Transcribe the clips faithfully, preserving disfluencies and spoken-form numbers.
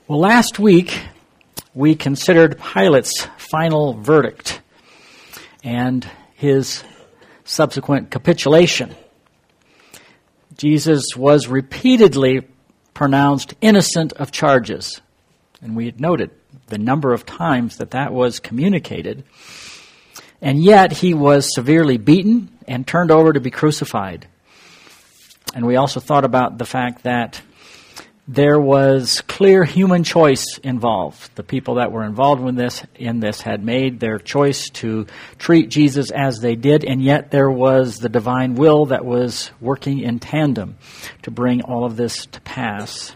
Well, last week we considered Pilate's final verdict and his subsequent capitulation. Jesus was repeatedly pronounced innocent of charges, and we had noted the number of times that that was communicated, and yet he was severely beaten and turned over to be crucified. And we also thought about the fact that there was clear human choice involved. The people that were involved in this, in this had made their choice to treat Jesus as they did, and yet there was the divine will that was working in tandem to bring all of this to pass.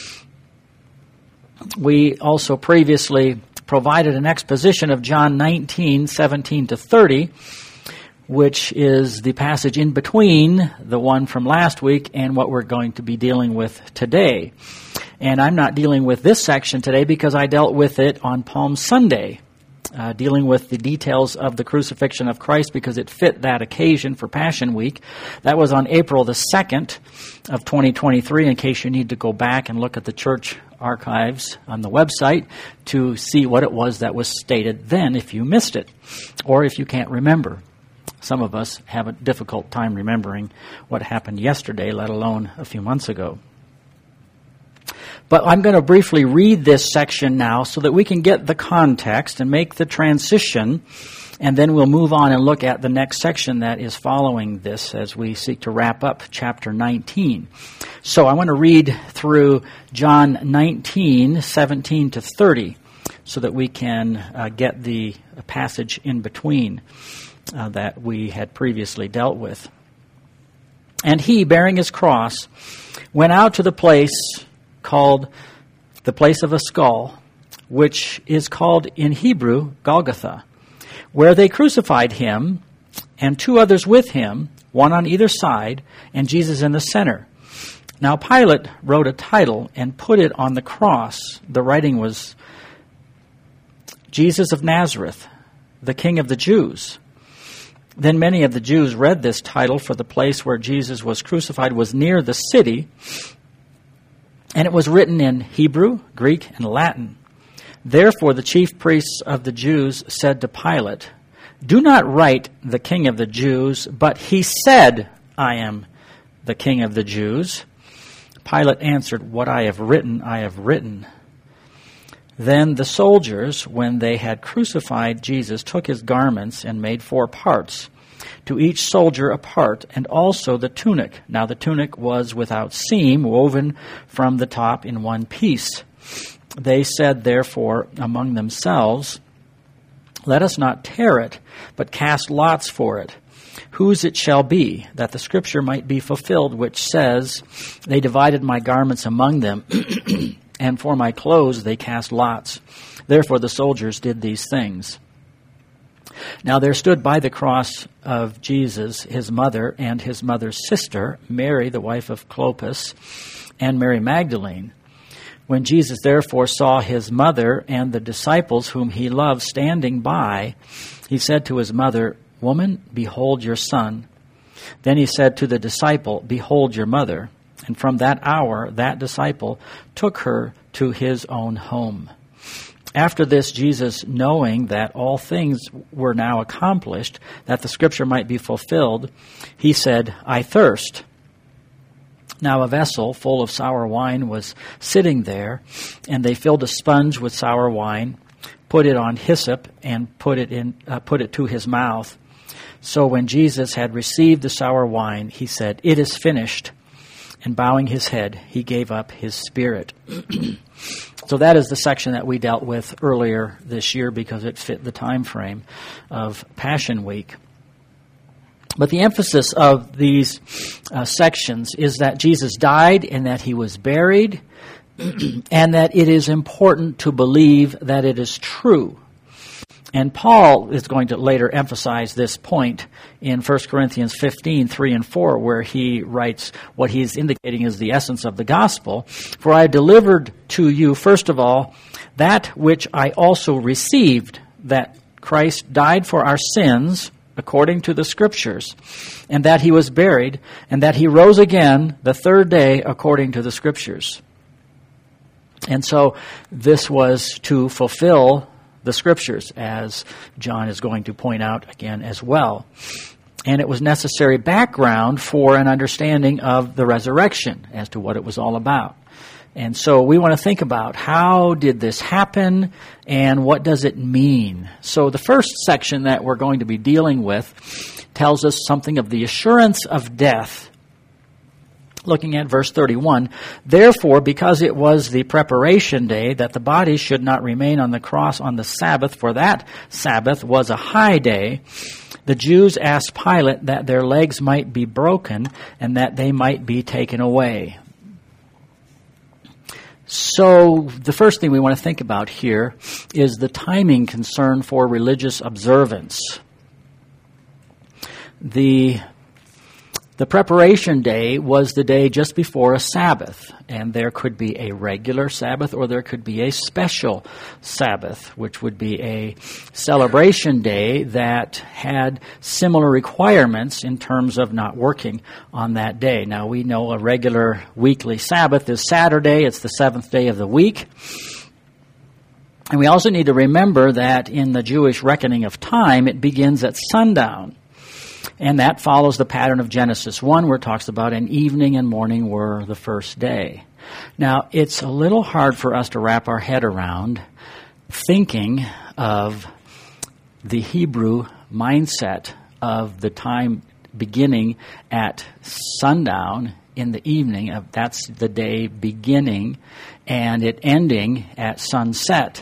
We also previously provided an exposition of John nineteen, seventeen to thirty, which is the passage in between the one from last week and what we're going to be dealing with today. And I'm not dealing with this section today because I dealt with it on Palm Sunday, uh, dealing with the details of the crucifixion of Christ because it fit that occasion for Passion Week. That was on April the second of twenty twenty-three, in case you need to go back and look at the church archives on the website to see what it was that was stated then if you missed it or if you can't remember. Some of us have a difficult time remembering what happened yesterday, let alone a few months ago. But I'm going to briefly read this section now so that we can get the context and make the transition, and then we'll move on and look at the next section that is following this as we seek to wrap up chapter nineteen. So I want to read through John nineteen, seventeen to thirty so that we can uh, get the passage in between Uh, that we had previously dealt with. And he, bearing his cross, went out to the place called the place of a skull, which is called in Hebrew Golgotha, where they crucified him and two others with him, one on either side, and Jesus in the center. Now Pilate wrote a title and put it on the cross. The writing was, Jesus of Nazareth, the King of the Jews. Then many of the Jews read this title, for the place where Jesus was crucified was near the city, and it was written in Hebrew, Greek, and Latin. Therefore the chief priests of the Jews said to Pilate, "Do not write the King of the Jews, but he said, 'I am the King of the Jews.'" Pilate answered, "What I have written, I have written." Then the soldiers, when they had crucified Jesus, took his garments and made four parts, to each soldier a part, and also the tunic. Now the tunic was without seam, woven from the top in one piece. They said, therefore, among themselves, "Let us not tear it, but cast lots for it, whose it shall be, that the scripture might be fulfilled, which says, 'They divided my garments among them.' And for my clothes they cast lots. Therefore the soldiers did these things." Now there stood by the cross of Jesus his mother and his mother's sister, Mary, the wife of Clopas, and Mary Magdalene. When Jesus therefore saw his mother and the disciples whom he loved standing by, he said to his mother, "Woman, behold your son." Then he said to the disciple, "Behold your mother." And from that hour, that disciple took her to his own home. After this, Jesus, knowing that all things were now accomplished, that the scripture might be fulfilled, he said, "I thirst." Now a vessel full of sour wine was sitting there, and they filled a sponge with sour wine, put it on hyssop, and put it in, uh, put it to his mouth. So when Jesus had received the sour wine, he said, "It is finished." And bowing his head, he gave up his spirit. So that is the section that we dealt with earlier this year because it fit the time frame of Passion Week. But the emphasis of these uh, sections is that Jesus died and that he was buried and that it is important to believe that it is true. And Paul is going to later emphasize this point in First Corinthians fifteen, three and four, where he writes what he's indicating is the essence of the gospel. "For I delivered to you, first of all, that which I also received, that Christ died for our sins according to the Scriptures, and that he was buried, and that he rose again the third day according to the Scriptures. And so this was to fulfill the Scriptures, as John is going to point out again as well. And it was necessary background for an understanding of the resurrection as to what it was all about. And so we want to think about how did this happen and what does it mean. So the first section that we're going to be dealing with tells us something of the assurance of death. Looking at verse thirty-one, therefore, because it was the preparation day, that the body should not remain on the cross on the Sabbath, for that Sabbath was a high day, the Jews asked Pilate that their legs might be broken and that they might be taken away. So the first thing we want to think about here is the timing concern for religious observance. The The preparation day was the day just before a Sabbath, and there could be a regular Sabbath or there could be a special Sabbath, which would be a celebration day that had similar requirements in terms of not working on that day. Now, we know a regular weekly Sabbath is Saturday. It's the seventh day of the week. And we also need to remember that in the Jewish reckoning of time, it begins at sundown. And that follows the pattern of Genesis one, where it talks about an evening and morning were the first day. Now, it's a little hard for us to wrap our head around thinking of the Hebrew mindset of the time beginning at sundown in the evening. Of that's the day beginning, and it ending at sunset.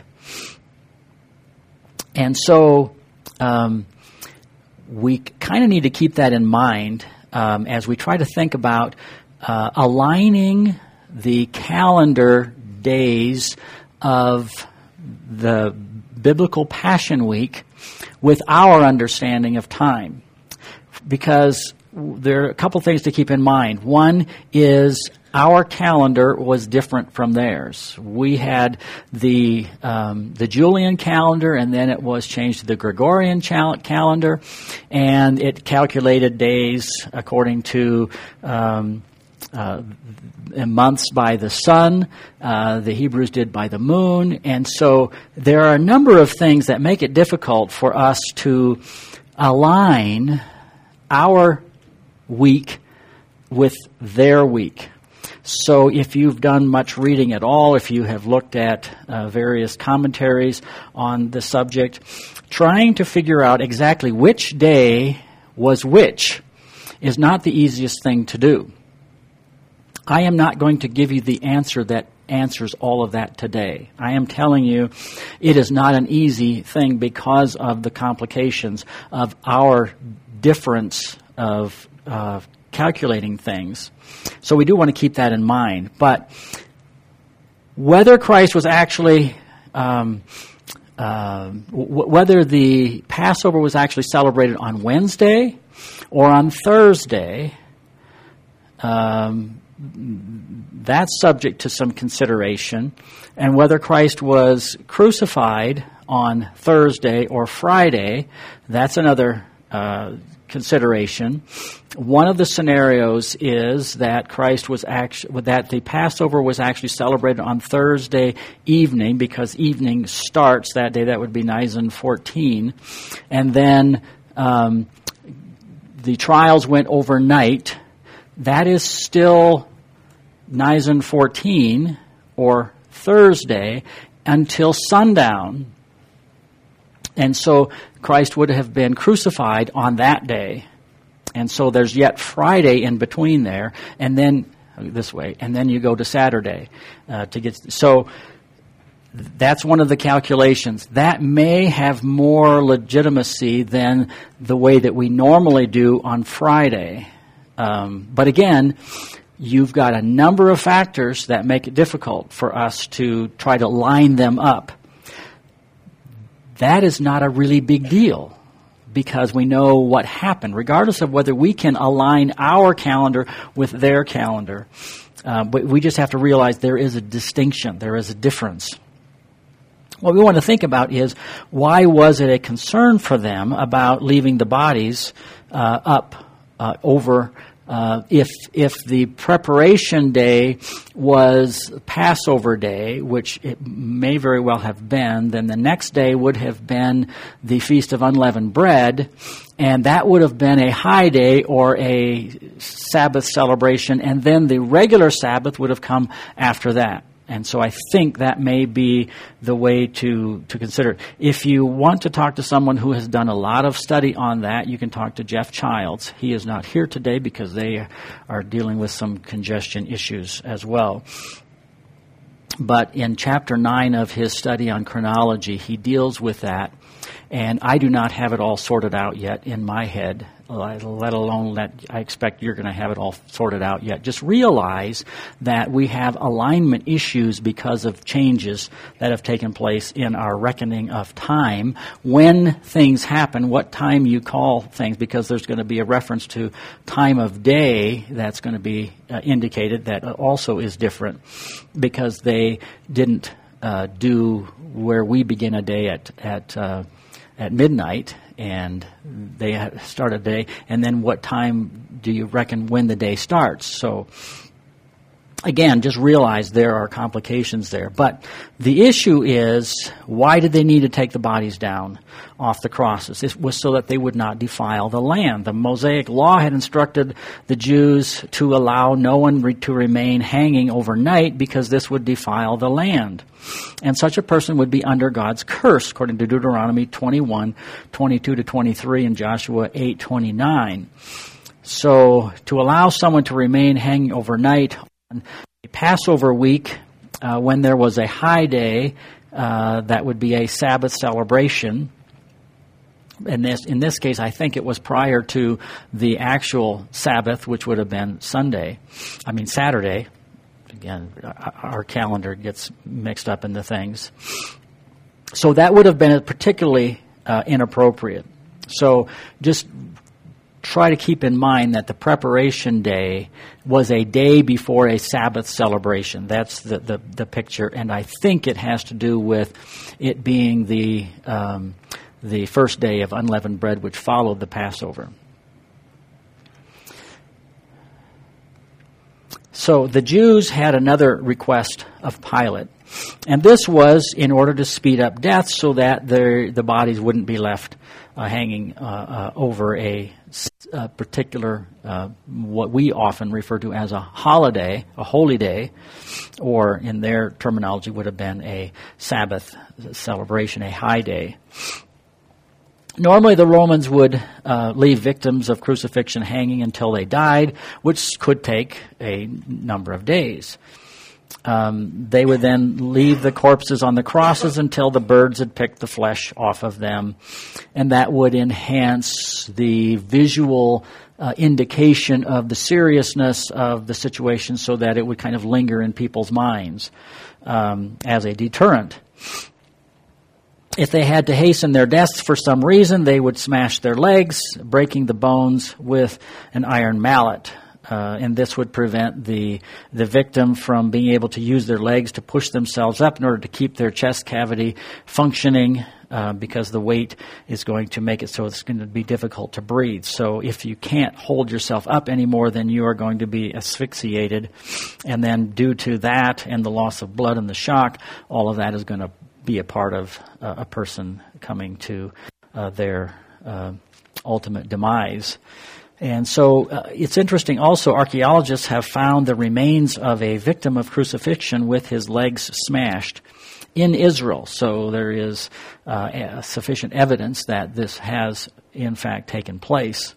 And so Um, we kind of need to keep that in mind um, as we try to think about uh, aligning the calendar days of the biblical Passion Week with our understanding of time. Because there are a couple things to keep in mind. One is our calendar was different from theirs. We had the um, the Julian calendar, and then it was changed to the Gregorian cal- calendar, and it calculated days according to um, uh, months by the sun. Uh, the Hebrews did by the moon, and so there are a number of things that make it difficult for us to align our week with their week. So if you've done much reading at all, if you have looked at uh, various commentaries on the subject, trying to figure out exactly which day was which is not the easiest thing to do. I am not going to give you the answer that answers all of that today. I am telling you it is not an easy thing because of the complications of our difference of uh, calculating things. So we do want to keep that in mind. But whether Christ was actually, um, uh, w- whether the Passover was actually celebrated on Wednesday or on Thursday, um, that's subject to some consideration. And whether Christ was crucified on Thursday or Friday, that's another uh consideration. One of the scenarios is that Christ was actually that the Passover was actually celebrated on Thursday evening, because evening starts that day. That would be Nisan fourteen, and then um, the trials went overnight. That is still Nisan fourteen or Thursday until sundown. And so Christ would have been crucified on that day. And so there's yet Friday in between there, and then this way, and then you go to Saturday uh, to get. So that's one of the calculations. That may have more legitimacy than the way that we normally do on Friday. Um, but again, you've got a number of factors that make it difficult for us to try to line them up. That is not a really big deal because we know what happened, regardless of whether we can align our calendar with their calendar. Uh, but we just have to realize there is a distinction, there is a difference. What we want to think about is, why was it a concern for them about leaving the bodies uh, up uh, over Uh, if if the preparation day was Passover day, which it may very well have been, then the next day would have been the Feast of Unleavened Bread, and that would have been a high day or a Sabbath celebration, and then the regular Sabbath would have come after that. And so I think that may be the way to, to consider it. If you want to talk to someone who has done a lot of study on that, you can talk to Jeff Childs. He is not here today because they are dealing with some congestion issues as well. But in chapter nine of his study on chronology, he deals with that. And I do not have it all sorted out yet in my head, let alone that I expect you're going to have it all sorted out yet. Just realize that we have alignment issues because of changes that have taken place in our reckoning of time. When things happen, what time you call things, because there's going to be a reference to time of day that's going to be uh, indicated that also is different because they didn't uh, do where we begin a day at, at uh, at midnight, and they start a day, and then what time do you reckon when the day starts? So, again, just realize there are complications there. But the issue is, why did they need to take the bodies down off the crosses? It was so that they would not defile the land. The Mosaic law had instructed the Jews to allow no one re- to remain hanging overnight because this would defile the land. And such a person would be under God's curse, according to Deuteronomy twenty-one, twenty-two to twenty-three, and Joshua eight, twenty-nine. So to allow someone to remain hanging overnight on a Passover week, uh, when there was a high day, uh, that would be a Sabbath celebration. In this, in this case, I think it was prior to the actual Sabbath, which would have been Sunday. I mean, Saturday. Again, our calendar gets mixed up into things. So that would have been particularly uh, inappropriate. So just try to keep in mind that the preparation day was a day before a Sabbath celebration. That's the, the, the picture, and I think it has to do with it being the um, the first day of unleavened bread, which followed the Passover. So the Jews had another request of Pilate, and this was in order to speed up death so that their, the bodies wouldn't be left uh, hanging uh, uh, over a, a particular, uh, what we often refer to as a holiday, a holy day, or in their terminology would have been a Sabbath celebration, a high day. Normally, the Romans would uh, leave victims of crucifixion hanging until they died, which could take a number of days. Um, they would then leave the corpses on the crosses until the birds had picked the flesh off of them, and that would enhance the visual uh, indication of the seriousness of the situation so that it would kind of linger in people's minds um, as a deterrent. If they had to hasten their deaths for some reason, they would smash their legs, breaking the bones with an iron mallet. Uh, and this would prevent the the victim from being able to use their legs to push themselves up in order to keep their chest cavity functioning, uh, because the weight is going to make it so it's going to be difficult to breathe. So if you can't hold yourself up anymore, then you are going to be asphyxiated. And then due to that and the loss of blood and the shock, all of that is going to be a part of uh, a person coming to uh, their uh, ultimate demise. And so uh, it's interesting also, archaeologists have found the remains of a victim of crucifixion with his legs smashed in Israel. So there is uh, sufficient evidence that this has in fact taken place.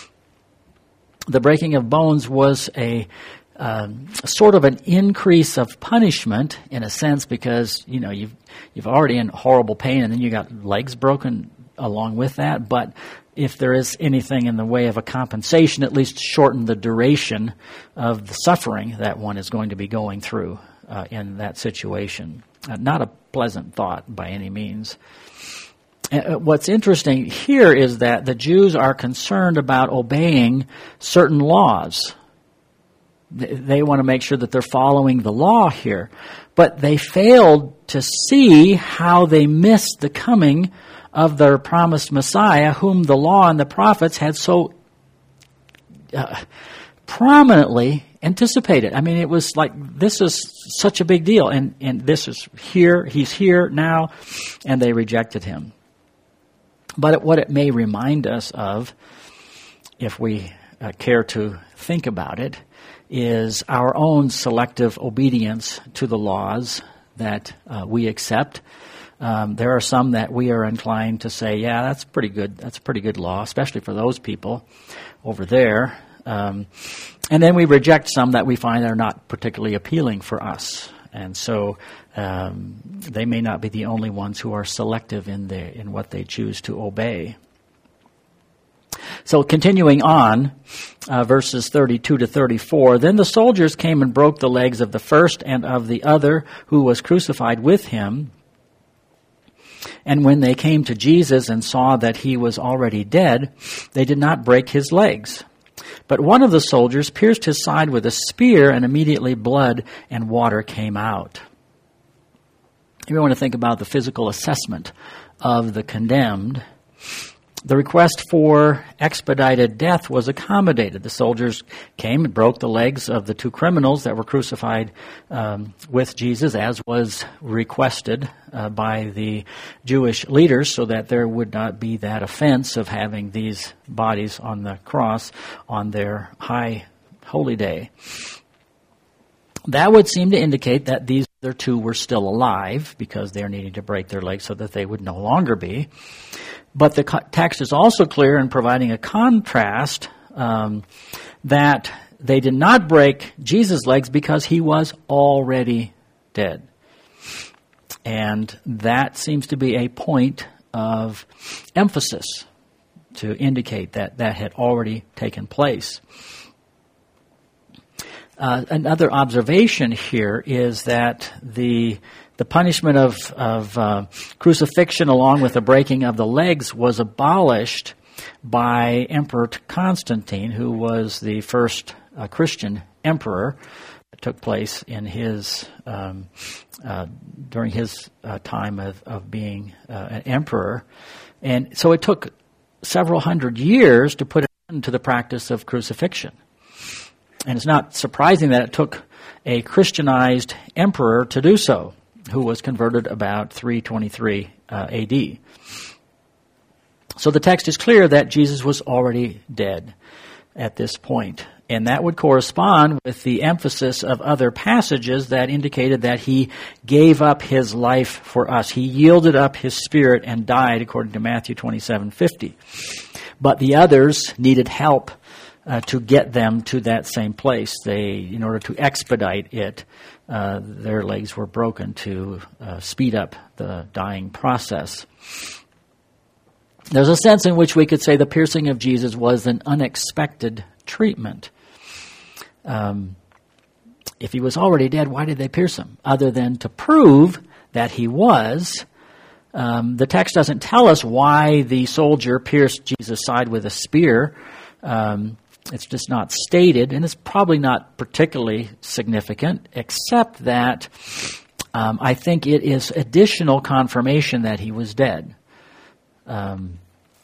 The breaking of bones was a Um, sort of an increase of punishment in a sense, because you know you've you've already in horrible pain and then you got legs broken along with that. But if there is anything in the way of a compensation, at least shorten the duration of the suffering that one is going to be going through uh, in that situation. Uh, not a pleasant thought by any means. Uh, what's interesting here is that the Jews are concerned about obeying certain laws. They want to make sure that they're following the law here. But they failed to see how they missed the coming of their promised Messiah, whom the law and the prophets had so uh, prominently anticipate it. I mean, it was like, this is such a big deal, and, and this is here, he's here now, and they rejected him. But it, what it may remind us of, if we uh, care to think about it, is our own selective obedience to the laws that uh, we accept. Um, there are some that we are inclined to say, yeah, that's pretty good. That's a pretty good law, especially for those people over there. Um, and then we reject some that we find are not particularly appealing for us. And so um, they may not be the only ones who are selective in the, in what they choose to obey. So continuing on, uh, verses thirty-two to thirty-four, then the soldiers came and broke the legs of the first and of the other who was crucified with him. And when they came to Jesus and saw that he was already dead, they did not break his legs. But one of the soldiers pierced his side with a spear, and immediately blood and water came out. If you want to think about the physical assessment of the condemned, the request for expedited death was accommodated. The soldiers came and broke the legs of the two criminals that were crucified um, with Jesus, as was requested uh, by the Jewish leaders, so that there would not be that offense of having these bodies on the cross on their high holy day. That would seem to indicate that these other two were still alive, because they're needing to break their legs so that they would no longer be. But the text is also clear in providing a contrast um, that they did not break Jesus' legs because he was already dead. And that seems to be a point of emphasis to indicate that that had already taken place. Uh, another observation here is that the the punishment of, of uh, crucifixion, along with the breaking of the legs, was abolished by Emperor Constantine, who was the first uh, Christian emperor. It took place in his um, uh, during his uh, time of, of being uh, an emperor, and so it took several hundred years to put an end to the practice of crucifixion. And it's not surprising that it took a Christianized emperor to do so, who was converted about three twenty-three uh, A D. So the text is clear that Jesus was already dead at this point. And that would correspond with the emphasis of other passages that indicated that he gave up his life for us. He yielded up his spirit and died, according to Matthew twenty-seven fifty. But the others needed help Uh, to get them to that same place. They, in order to expedite it, uh, their legs were broken to uh, speed up the dying process. There's a sense in which we could say the piercing of Jesus was an unexpected treatment. Um, if he was already dead, why did they pierce him? Other than to prove that he was. Um, the text doesn't tell us why the soldier pierced Jesus' side with a spear. Um, It's just not stated, and it's probably not particularly significant, except that um, I think it is additional confirmation that he was dead. Um,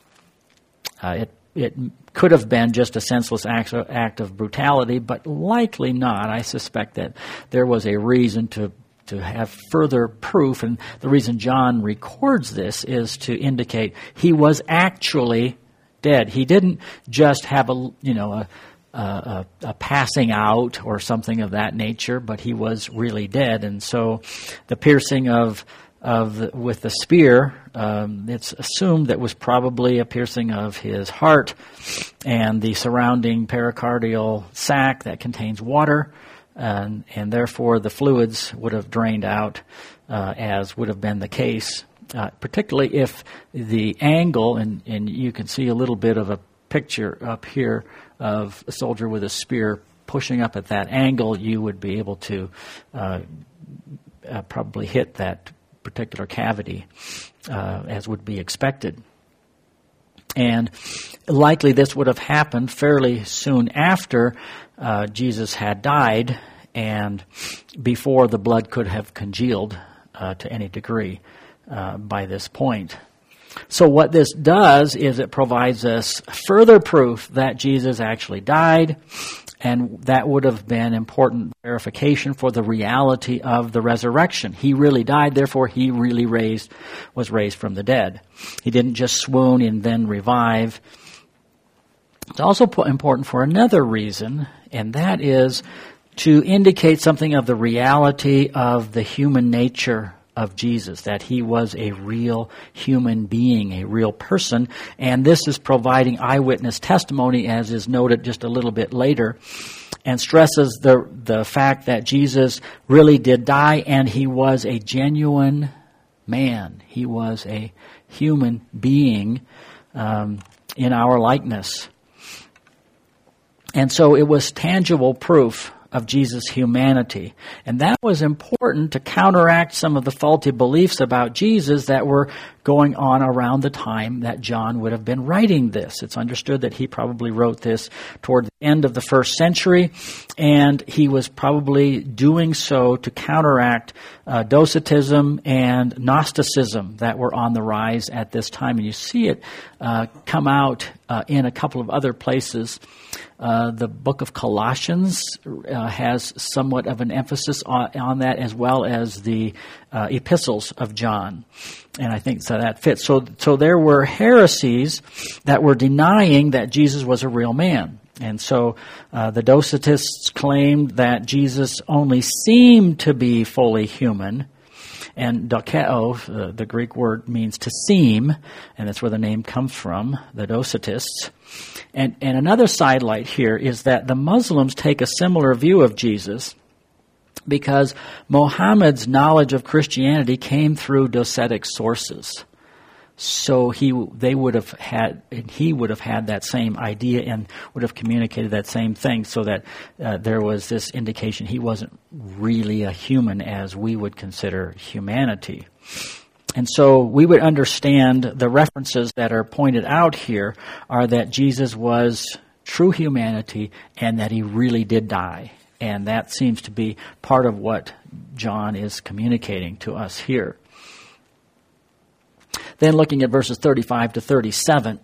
uh, it it could have been just a senseless act, act of brutality, but likely not. I suspect that there was a reason to to have further proof, and the reason John records this is to indicate he was actually dead. He didn't just have a, you know, a, a, a passing out or something of that nature, but he was really dead. And so the piercing of of the, with the spear, um, it's assumed that was probably a piercing of his heart and the surrounding pericardial sac that contains water, and, and therefore the fluids would have drained out, uh, as would have been the case. Uh, particularly if the angle, and, and you can see a little bit of a picture up here of a soldier with a spear pushing up at that angle, you would be able to uh, uh, probably hit that particular cavity, uh, as would be expected. And likely this would have happened fairly soon after uh, Jesus had died and before the blood could have congealed uh, to any degree. Uh, by this point. So what this does is it provides us further proof that Jesus actually died And that would have been important verification for the reality of the resurrection. He really died, therefore he really raised, was raised from the dead. He didn't just swoon and then revive. It's also important for another reason, and that is to indicate something of the reality of the human nature of Jesus, that he was a real human being, a real person, and this is providing eyewitness testimony, as is noted just a little bit later, and stresses the the fact that Jesus really did die, and he was a genuine man. He was a human being um, in our likeness. And so it was tangible proof of Jesus' humanity. And that was important to counteract some of the faulty beliefs about Jesus that were going on around the time that John would have been writing this. It's understood that he probably wrote this toward the end of the first century, and he was probably doing so to counteract uh, Docetism and Gnosticism that were on the rise at this time. And you see it uh, come out uh, in a couple of other places. Uh, the book of Colossians uh, has somewhat of an emphasis on, on that, as well as the uh, epistles of John. And I think so that fits. So, so there were heresies that were denying that Jesus was a real man. And so uh, the Docetists claimed that Jesus only seemed to be fully human. And dokeo, uh, the Greek word, means to seem, and that's where the name comes from, the Docetists. And, and another sidelight here is that the Muslims take a similar view of Jesus because Muhammad's knowledge of Christianity came through Docetic sources. So he, they would have had, and he would have had that same idea and would have communicated that same thing, so that uh, there was this indication he wasn't really a human as we would consider humanity. And so we would understand the references that are pointed out here are that Jesus was true humanity and that he really did die. And that seems to be part of what John is communicating to us here. Then looking at verses thirty-five to thirty-seven,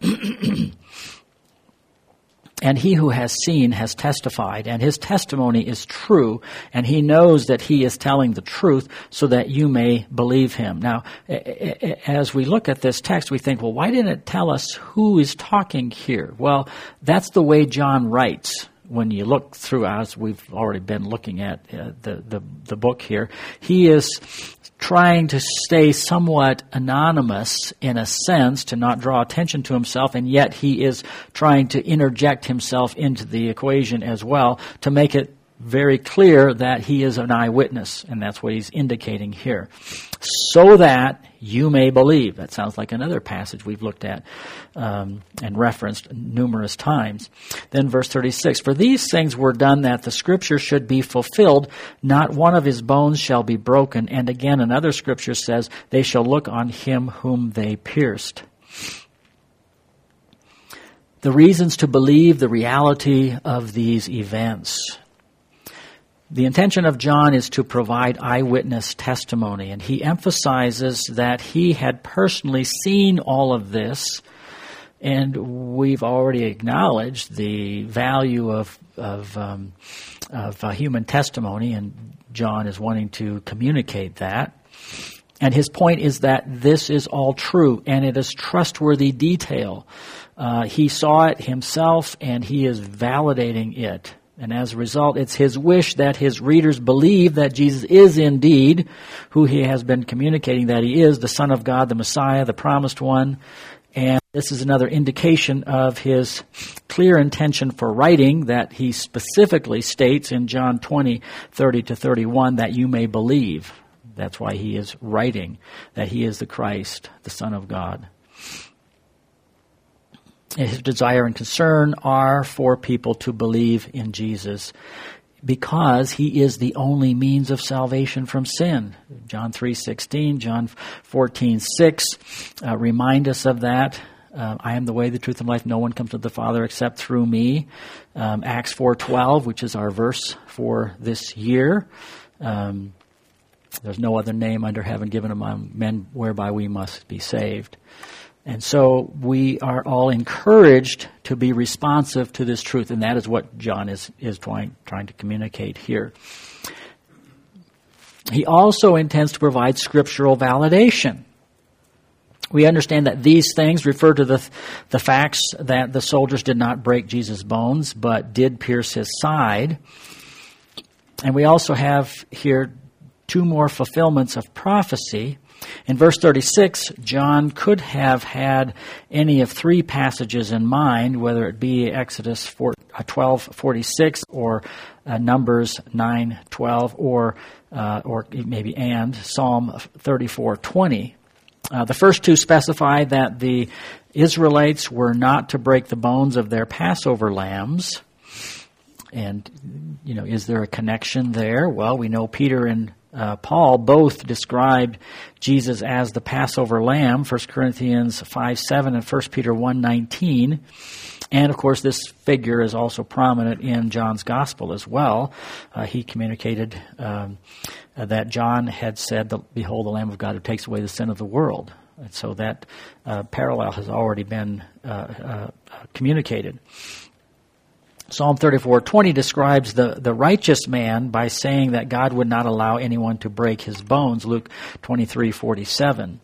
and he who has seen has testified, and his testimony is true, and he knows that he is telling the truth so that you may believe him. Now, as we look at this text, we think, well, why didn't it tell us who is talking here? Well, that's the way John writes. When you look through, as we've already been looking at uh, the, the, the book here, he is trying to stay somewhat anonymous in a sense, to not draw attention to himself, and yet he is trying to interject himself into the equation as well to make it very clear that he is an eyewitness, and that's what he's indicating here. So that you may believe. That sounds like another passage we've looked at um, and referenced numerous times. Then verse thirty-six, for these things were done that the scripture should be fulfilled, not one of his bones shall be broken. And again, another scripture says, they shall look on him whom they pierced. The reasons to believe the reality of these events. The intention of John is to provide eyewitness testimony, and he emphasizes that he had personally seen all of this, and we've already acknowledged the value of of, um, of uh, human testimony, and John is wanting to communicate that. And his point is that this is all true, and it is trustworthy detail. Uh, he saw it himself, and he is validating it. And as a result, it's his wish that his readers believe that Jesus is indeed who he has been communicating that he is, the Son of God, the Messiah, the promised one. And this is another indication of his clear intention for writing that he specifically states in John twenty, thirty to thirty-one, that you may believe. That's why he is writing, that he is the Christ, the Son of God. His desire and concern are for people to believe in Jesus because he is the only means of salvation from sin. John three sixteen, John fourteen six uh, remind us of that. Uh, I am the way, the truth, and life. No one comes to the Father except through me. Um, Acts four twelve, which is our verse for this year. Um, there's no other name under heaven given among men whereby we must be saved. And so we are all encouraged to be responsive to this truth, and that is what John is, is trying, trying to communicate here. He also intends to provide scriptural validation. We understand that these things refer to the, the facts that the soldiers did not break Jesus' bones, but did pierce his side. And we also have here two more fulfillments of prophecy. In verse thirty-six, John could have had any of three passages in mind, whether it be Exodus twelve forty-six or uh, Numbers nine twelve, or uh, or maybe and Psalm thirty-four twenty. Uh, the first two specify that the Israelites were not to break the bones of their Passover lambs. And, you know, is there a connection there? Well, we know Peter and uh, Paul both described Jesus as the Passover lamb, First Corinthians five seven and First Peter one nineteen. And, of course, this figure is also prominent in John's Gospel as well. Uh, he communicated um, that John had said, "Behold, the Lamb of God who takes away the sin of the world." And so that uh, parallel has already been uh, uh, communicated. Psalm thirty-four twenty describes the, the righteous man by saying that God would not allow anyone to break his bones, Luke twenty-three forty-seven.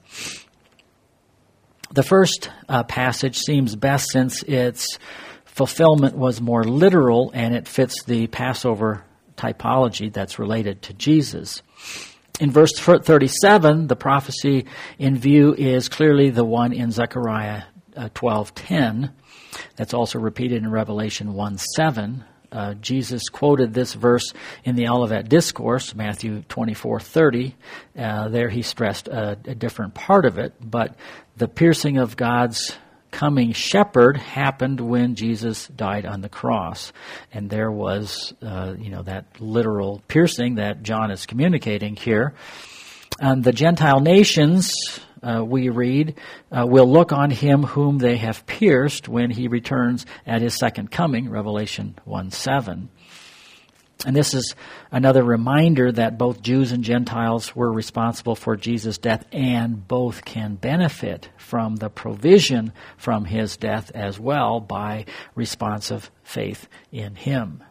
The first uh, passage seems best since its fulfillment was more literal and it fits the Passover typology that's related to Jesus. In verse thirty-seven, the prophecy in view is clearly the one in Zechariah uh, twelve ten. That's also repeated in Revelation one seven. Uh, Jesus quoted this verse in the Olivet Discourse, Matthew twenty-four thirty. Uh, there he stressed a, a different part of it, but the piercing of God's coming shepherd happened when Jesus died on the cross. And there was, uh, you know, that literal piercing that John is communicating here. And the Gentile nations, uh, we read, uh, will look on him whom they have pierced when he returns at his second coming, Revelation one seven. And this is another reminder that both Jews and Gentiles were responsible for Jesus' death, and both can benefit from the provision from his death as well by responsive faith in him.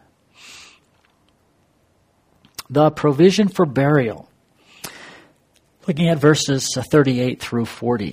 The provision for burial. Looking at verses thirty-eight through forty.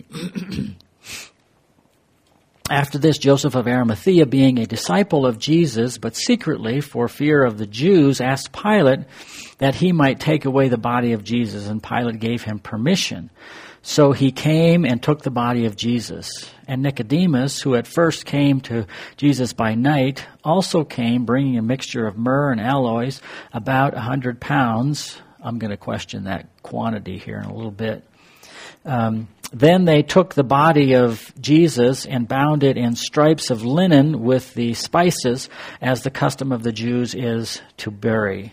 After this, Joseph of Arimathea, being a disciple of Jesus, but secretly for fear of the Jews, asked Pilate that he might take away the body of Jesus, and Pilate gave him permission. So he came and took the body of Jesus. And Nicodemus, who at first came to Jesus by night, also came, bringing a mixture of myrrh and aloes, about a hundred pounds. I'm going to question that quantity here in a little bit. Um, then they took the body of Jesus and bound it in stripes of linen with the spices, as the custom of the Jews is to bury.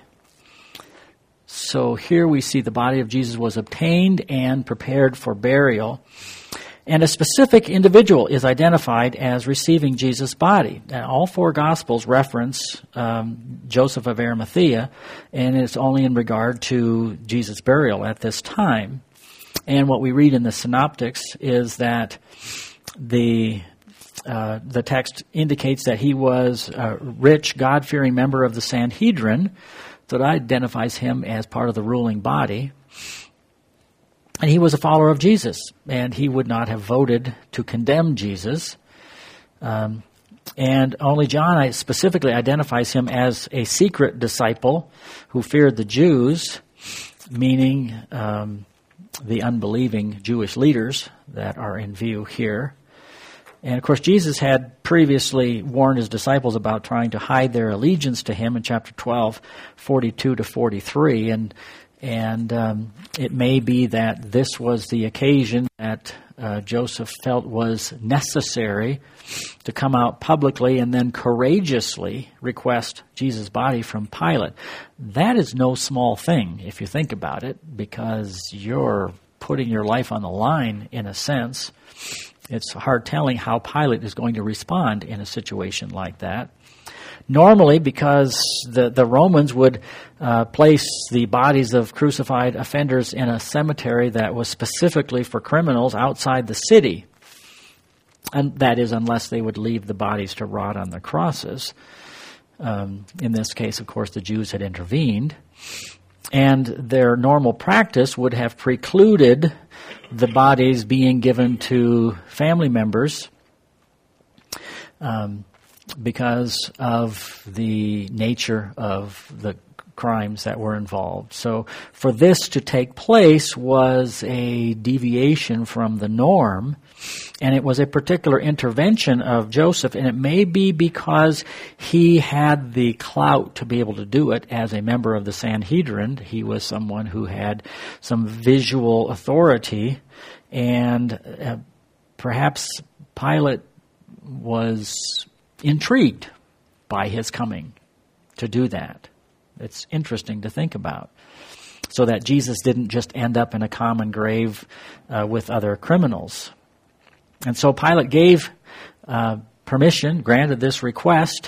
So here we see the body of Jesus was obtained and prepared for burial. And a specific individual is identified as receiving Jesus' body. Now, all four Gospels reference um, Joseph of Arimathea, and it's only in regard to Jesus' burial at this time. And what we read in the synoptics is that the uh, the text indicates that he was a rich, God-fearing member of the Sanhedrin, so that identifies him as part of the ruling body. And he was a follower of Jesus, and he would not have voted to condemn Jesus. Um, and only John specifically identifies him as a secret disciple who feared the Jews, meaning um, the unbelieving Jewish leaders that are in view here. And, of course, Jesus had previously warned his disciples about trying to hide their allegiance to him in chapter twelve, forty-two to forty-three. And And um, it may be that this was the occasion that uh, Joseph felt was necessary to come out publicly and then courageously request Jesus' body from Pilate. That is no small thing, if you think about it, because you're putting your life on the line, in a sense. It's hard telling how Pilate is going to respond in a situation like that. Normally, because the, the Romans would uh, place the bodies of crucified offenders in a cemetery that was specifically for criminals outside the city. and that is unless they would leave the bodies to rot on the crosses. Um, in this case, of course, the Jews had intervened, and their normal practice would have precluded the bodies being given to family members um, because of the nature of the crimes that were involved. So for this to take place was a deviation from the norm, and it was a particular intervention of Joseph, and it may be because he had the clout to be able to do it as a member of the Sanhedrin. He was someone who had some visual authority, and uh, perhaps Pilate was intrigued by his coming to do that. It's interesting to think about. So that Jesus didn't just end up in a common grave uh, with other criminals. And so Pilate gave uh, permission, granted this request,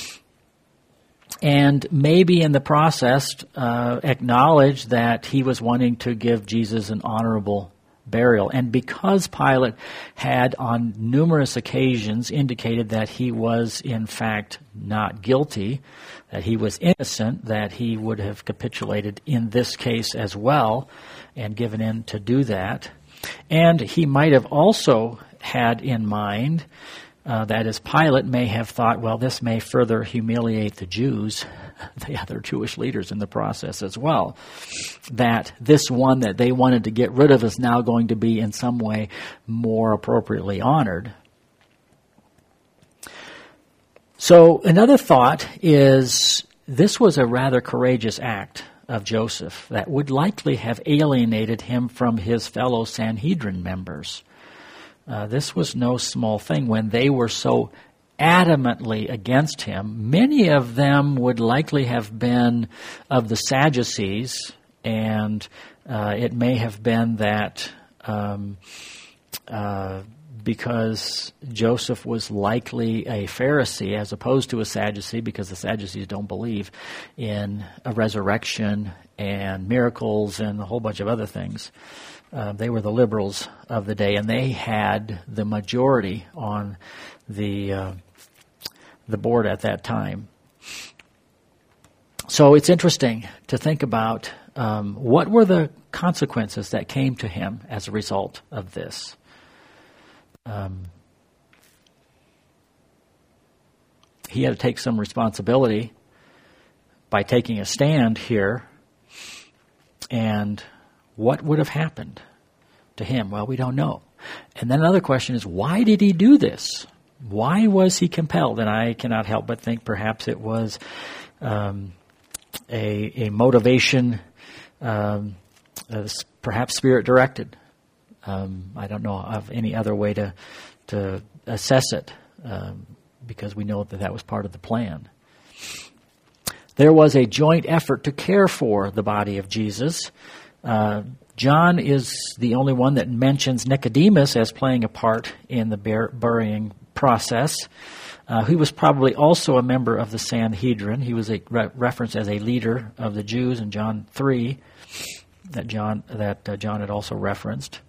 and maybe in the process uh, acknowledged that he was wanting to give Jesus an honorable burial. And because Pilate had on numerous occasions indicated that he was in fact not guilty, that he was innocent, that he would have capitulated in this case as well and given in to do that. And he might have also had in mind, uh, that is, Pilate may have thought, well, this may further humiliate the Jews, the other Jewish leaders in the process as well, that this one that they wanted to get rid of is now going to be in some way more appropriately honored. So another thought is this was a rather courageous act of Joseph that would likely have alienated him from his fellow Sanhedrin members. Uh, this was no small thing when they were so adamantly against him. Many of them would likely have been of the Sadducees, and uh, it may have been that um, uh, because Joseph was likely a Pharisee as opposed to a Sadducee, because the Sadducees don't believe in a resurrection and miracles and a whole bunch of other things. Uh, they were the liberals of the day, and they had the majority on the uh, the board at that time. So it's interesting to think about um, what were the consequences that came to him as a result of this. Um, he had to take some responsibility by taking a stand here, and what would have happened to him? Well, we don't know. And then another question is, why did he do this? Why was he compelled? And I cannot help but think perhaps it was um, a, a motivation, um, uh, perhaps spirit-directed. Um, I don't know of any other way to to assess it, um, because we know that that was part of the plan. There was a joint effort to care for the body of Jesus. Uh, John is the only one that mentions Nicodemus as playing a part in the bur- burying process. Uh, he was probably also a member of the Sanhedrin. He was a re- referenced as a leader of the Jews in John three, that John that uh, John had also referenced.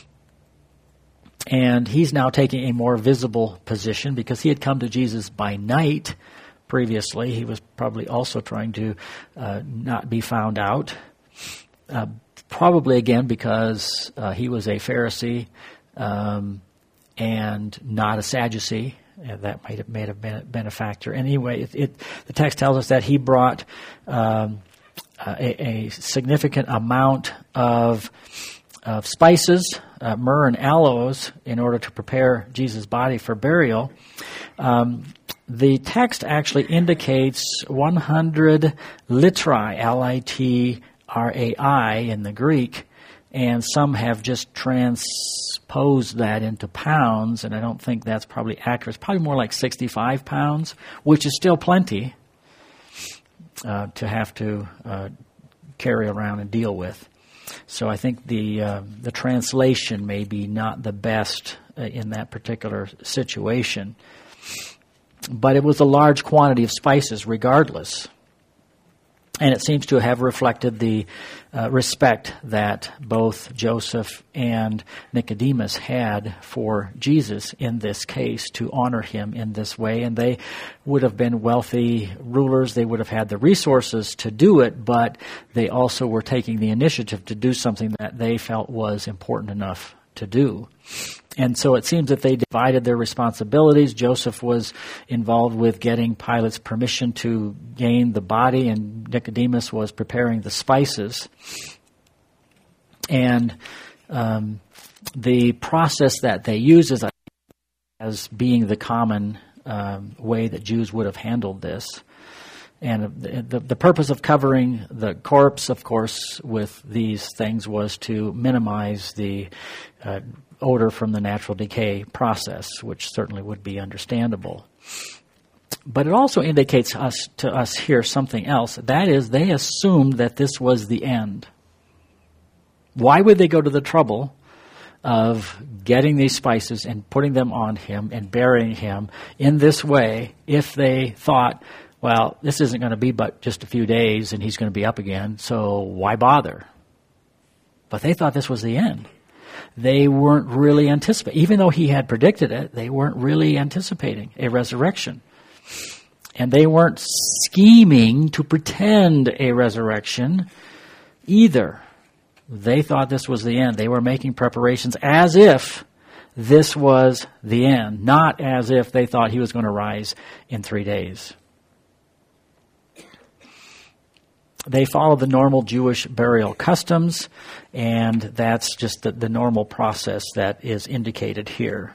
And he's now taking a more visible position because he had come to Jesus by night previously. He was probably also trying to uh, not be found out. Uh, probably, again, because uh, he was a Pharisee um, and not a Sadducee. Uh, that might have, may have been, been a factor. Anyway, it, it, the text tells us that he brought um, a, a significant amount of, of spices, uh, myrrh and aloes, in order to prepare Jesus' body for burial. Um, the text actually indicates one hundred litri, L I T R A I in the Greek, and some have just transposed that into pounds, and I don't think that's probably accurate. It's probably more like sixty-five pounds, which is still plenty uh, to have to uh, carry around and deal with. So I think the uh, the translation may be not the best uh, in that particular situation. But it was a large quantity of spices regardless. And it seems to have reflected the uh, respect that both Joseph and Nicodemus had for Jesus in this case, to honor him in this way. And they would have been wealthy rulers. They would have had the resources to do it, but they also were taking the initiative to do something that they felt was important enough to do. And so it seems that they divided their responsibilities. Joseph was involved with getting Pilate's permission to gain the body, and Nicodemus was preparing the spices. And um, the process that they used is as being the common um, way that Jews would have handled this. And the, the purpose of covering the corpse, of course, with these things was to minimize the uh, odor from the natural decay process, which certainly would be understandable. But it also indicates us to us here something else. That is, they assumed that this was the end. Why would they go to the trouble of getting these spices and putting them on him and burying him in this way if they thought, well, this isn't going to be but just a few days and he's going to be up again, so why bother? But they thought this was the end. They weren't really anticipating. Even though he had predicted it, they weren't really anticipating a resurrection. And they weren't scheming to pretend a resurrection either. They thought this was the end. They were making preparations as if this was the end, not as if they thought he was going to rise in three days. They follow the normal Jewish burial customs, and that's just the, the normal process that is indicated here.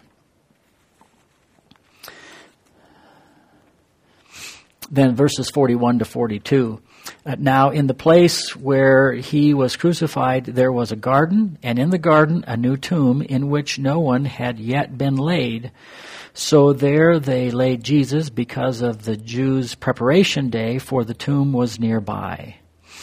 Then verses forty-one to forty-two. Uh, now in the place where he was crucified there was a garden, and in the garden a new tomb in which no one had yet been laid. So there they laid Jesus because of the Jews' preparation day, for the tomb was nearby.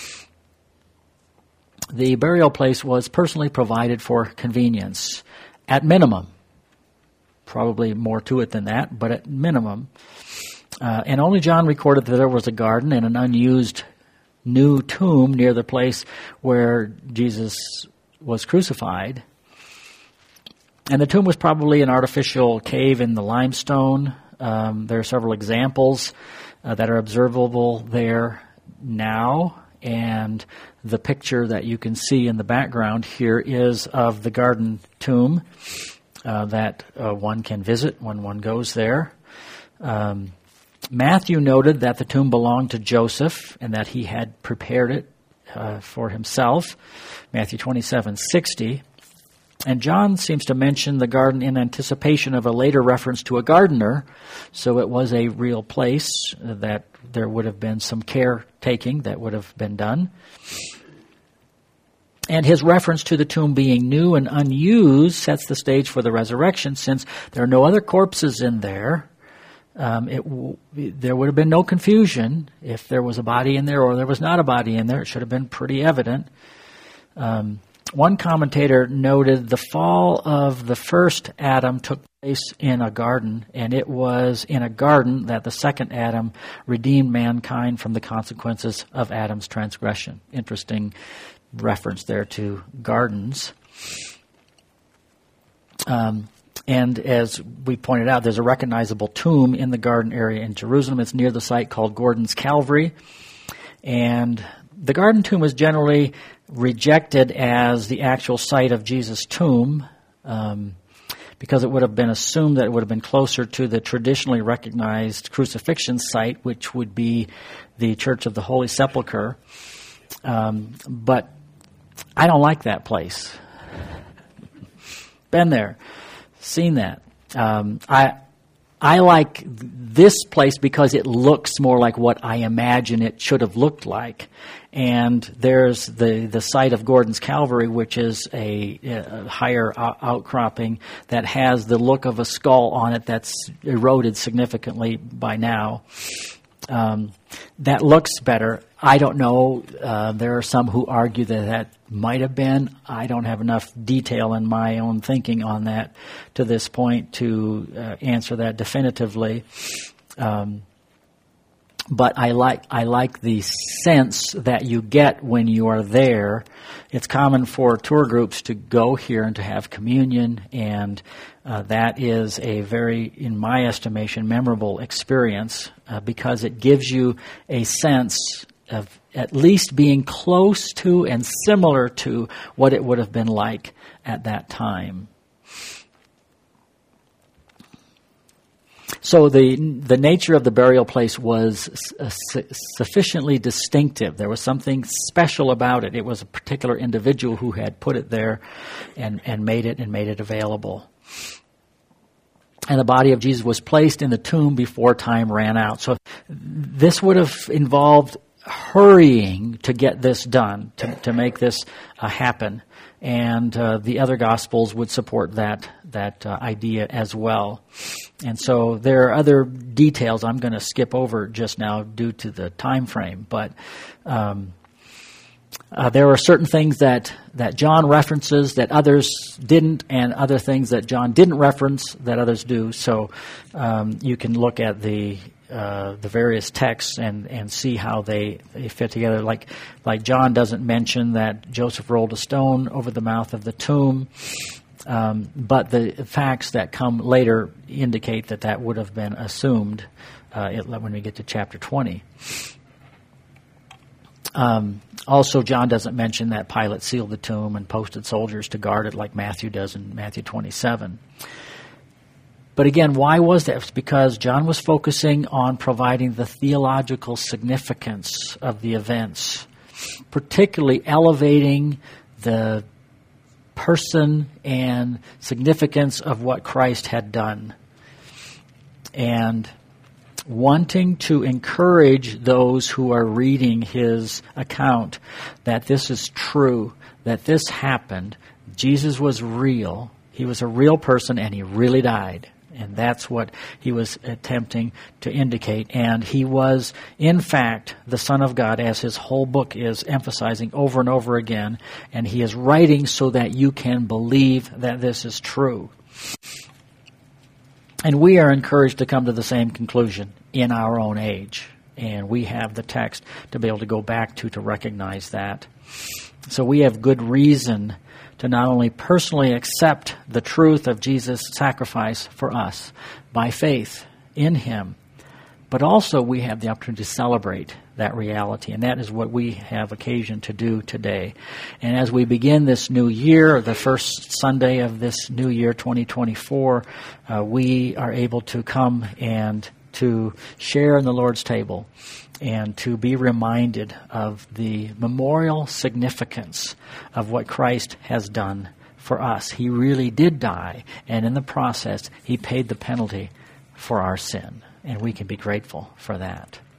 The burial place was personally provided for convenience, at minimum. Probably more to it than that, but at minimum. Uh, and only John recorded that there was a garden and an unused new tomb near the place where Jesus was crucified. And the tomb was probably an artificial cave in the limestone. Um, there are several examples uh, that are observable there now. And the picture that you can see in the background here is of the garden tomb uh, that uh, one can visit when one goes there. Um, Matthew noted that the tomb belonged to Joseph and that he had prepared it uh, for himself, Matthew twenty-seven sixty. And John seems to mention the garden in anticipation of a later reference to a gardener, so it was a real place that there would have been some caretaking that would have been done. And his reference to the tomb being new and unused sets the stage for the resurrection, since there are no other corpses in there. Um, it w- there would have been no confusion if there was a body in there or there was not a body in there. It should have been pretty evident. Um, one commentator noted the fall of the first Adam took place in a garden, and it was in a garden that the second Adam redeemed mankind from the consequences of Adam's transgression. Interesting reference there to gardens. Um, and as we pointed out, there's a recognizable tomb in the garden area in Jerusalem. It's near the site called Gordon's Calvary. And the garden tomb is generally rejected as the actual site of Jesus' tomb, um, because it would have been assumed that it would have been closer to the traditionally recognized crucifixion site, which would be the Church of the Holy Sepulchre. Um, but I don't like that place. Been there, seen that. Um, I I like this place because it looks more like what I imagine it should have looked like. And there's the, the site of Gordon's Calvary, which is a, a higher outcropping that has the look of a skull on it that's eroded significantly by now. Um, that looks better. I don't know. Uh, there are some who argue that that might have been. I don't have enough detail in my own thinking on that to this point to uh, answer that definitively. Um, But I like I like the sense that you get when you are there. It's common for tour groups to go here and to have communion, and uh, that is a very, in my estimation, memorable experience uh, because it gives you a sense of at least being close to and similar to what it would have been like at that time. So the the nature of the burial place was uh, su- sufficiently distinctive. There was something special about it. It was a particular individual who had put it there and, and made it and made it available. And the body of Jesus was placed in the tomb before time ran out. So this would have involved hurrying to get this done, to, to make this uh, happen. And uh, the other Gospels would support that that uh, idea as well. And so there are other details I'm going to skip over just now due to the time frame. But um, uh, there are certain things that, that John references that others didn't, and other things that John didn't reference that others do. So um, you can look at the Uh, the various texts and, and see how they, they fit together. Like like John doesn't mention that Joseph rolled a stone over the mouth of the tomb, um, but the facts that come later indicate that that would have been assumed uh, it, when we get to chapter twenty. Um, also, John doesn't mention that Pilate sealed the tomb and posted soldiers to guard it like Matthew does in Matthew twenty-seven. But again, why was that? It's because John was focusing on providing the theological significance of the events, particularly elevating the person and significance of what Christ had done, and wanting to encourage those who are reading his account that this is true, that this happened. Jesus was real. He was a real person, and he really died. And that's what he was attempting to indicate. And he was, in fact, the Son of God, as his whole book is emphasizing over and over again. And he is writing so that you can believe that this is true. And we are encouraged to come to the same conclusion in our own age. And we have the text to be able to go back to to recognize that. So we have good reason to not only personally accept the truth of Jesus' sacrifice for us by faith in him, but also we have the opportunity to celebrate that reality. And that is what we have occasion to do today. And as we begin this new year, the first Sunday of this new year, twenty twenty-four, uh, we are able to come and to share in the Lord's table and to be reminded of the memorial significance of what Christ has done for us. He really did die, and in the process, he paid the penalty for our sin, and we can be grateful for that.